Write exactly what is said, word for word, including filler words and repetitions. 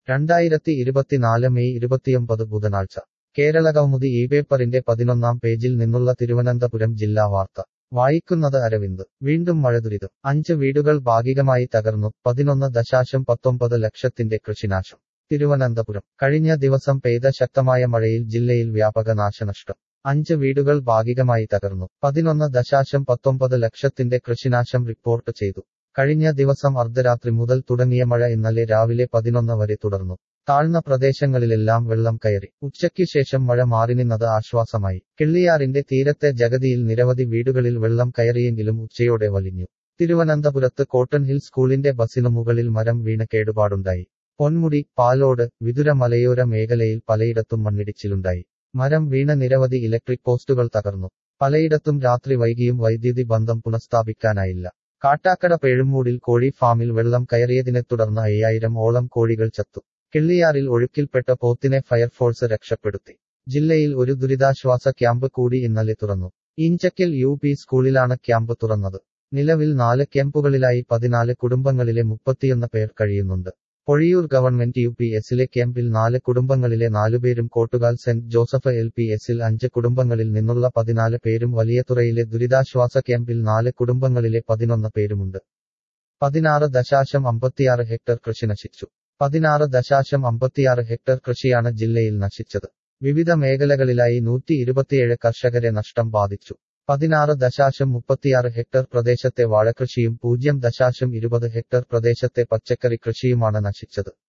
രണ്ടായിരത്തി ഇരുപത്തിനാല് മെയ് ഇരുപത്തിയൊമ്പത് ബുധനാഴ്ച കേരളകൗമുദി ഈ പേപ്പറിന്റെ പതിനൊന്നാം പേജിൽ നിന്നുള്ള തിരുവനന്തപുരം ജില്ലാ വാർത്ത വായിക്കുന്നത് അരവിന്ദ്. വീണ്ടും മഴദുരിതം. അഞ്ച് വീടുകൾ ഭാഗികമായി തകർന്നു. പതിനൊന്ന് ദശാശം പത്തൊമ്പത് ലക്ഷത്തിന്റെ കൃഷിനാശം. തിരുവനന്തപുരം. കഴിഞ്ഞ ദിവസം പെയ്ത ശക്തമായ മഴയിൽ ജില്ലയിൽ വ്യാപക നാശനഷ്ടം. അഞ്ച് വീടുകൾ ഭാഗികമായി തകർന്നു. പതിനൊന്ന് ദശാശം പത്തൊമ്പത് ലക്ഷത്തിന്റെ കൃഷിനാശം റിപ്പോർട്ട് ചെയ്തു. കഴിഞ്ഞ ദിവസം അർദ്ധരാത്രി മുതൽ തുടങ്ങിയ മഴ ഇന്നലെ രാവിലെ പതിനൊന്ന് വരെ തുടർന്നു. താഴ്ന്ന പ്രദേശങ്ങളിലെല്ലാം വെള്ളം കയറി. ഉച്ചയ്ക്ക് ശേഷം മഴ മാറിനിന്നത് ആശ്വാസമായി. കിള്ളിയാറിന്റെ തീരത്തെ ജഗതിയിൽ നിരവധി വീടുകളിൽ വെള്ളം കയറിയെങ്കിലും ഉച്ചയോടെ വലിഞ്ഞു. തിരുവനന്തപുരത്ത് കോട്ടൺ ഹിൽ സ്കൂളിന്റെ ബസിനു മുകളിൽ മരം വീണ് കേടുപാടുണ്ടായി. പൊന്മുടി, പാലോട്, വിതുര മലയോര മേഖലയിൽ പലയിടത്തും മണ്ണിടിച്ചിലുണ്ടായി. മരം വീണ നിരവധി ഇലക്ട്രിക് പോസ്റ്റുകൾ തകർന്നു. പലയിടത്തും രാത്രി വൈകിയും വൈദ്യുതി ബന്ധം പുനഃസ്ഥാപിക്കാനായില്ല. കാട്ടാക്കട പേഴുമൂടിൽ കോഴി ഫാമിൽ വെള്ളം കയറിയതിനെ തുടർന്ന് അയ്യായിരം ഓളം കോഴികൾ ചത്തു. കിള്ളിയാറിൽ ഒഴുക്കിൽപ്പെട്ട പോത്തിനെ ഫയർഫോഴ്സ് രക്ഷപ്പെടുത്തി. ജില്ലയിൽ ഒരു ദുരിതാശ്വാസ ക്യാമ്പ് കൂടി ഇന്നലെ തുറന്നു. ഈഞ്ചക്കൽ യു പി സ്കൂളിലാണ് ക്യാമ്പ് തുറന്നത്. നിലവിൽ നാല് ക്യാമ്പുകളിലായി പതിനാല് കുടുംബങ്ങളിലെ മുപ്പത്തിയൊന്ന് പേർ കഴിയുന്നുണ്ട്. പൊഴിയൂർ ഗവൺമെന്റ് യു പി എസിലെ ക്യാമ്പിൽ നാല് കുടുംബങ്ങളിലെ നാലുപേരും Kottukal saint Joseph L P എസിൽ അഞ്ച് കുടുംബങ്ങളിൽ നിന്നുള്ള പതിനാല് പേരും വലിയതുറയിലെ ദുരിതാശ്വാസ ക്യാമ്പിൽ നാല് കുടുംബങ്ങളിലെ പതിനൊന്ന് പേരുമുണ്ട്. പതിനാറ് ദശാശം അമ്പത്തിയാറ് ഹെക്ടർ കൃഷി നശിച്ചു. പതിനാറ് ദശാശം അമ്പത്തിയാറ് ഹെക്ടർ കൃഷിയാണ് ജില്ലയിൽ നശിച്ചത്. വിവിധ മേഖലകളിലായി നൂറ്റി ഇരുപത്തിയേഴ് കർഷകരെ നഷ്ടം ബാധിച്ചു. പതിനാറ് ദശാശം മുപ്പത്തിയാറ് ഹെക്ടർ പ്രദേശത്തെ വാഴകൃഷിയും പൂജ്യം ദശാശം ഇരുപത് ഹെക്ടർ പ്രദേശത്തെ പച്ചക്കറി കൃഷിയുമാണ് നശിച്ചത്.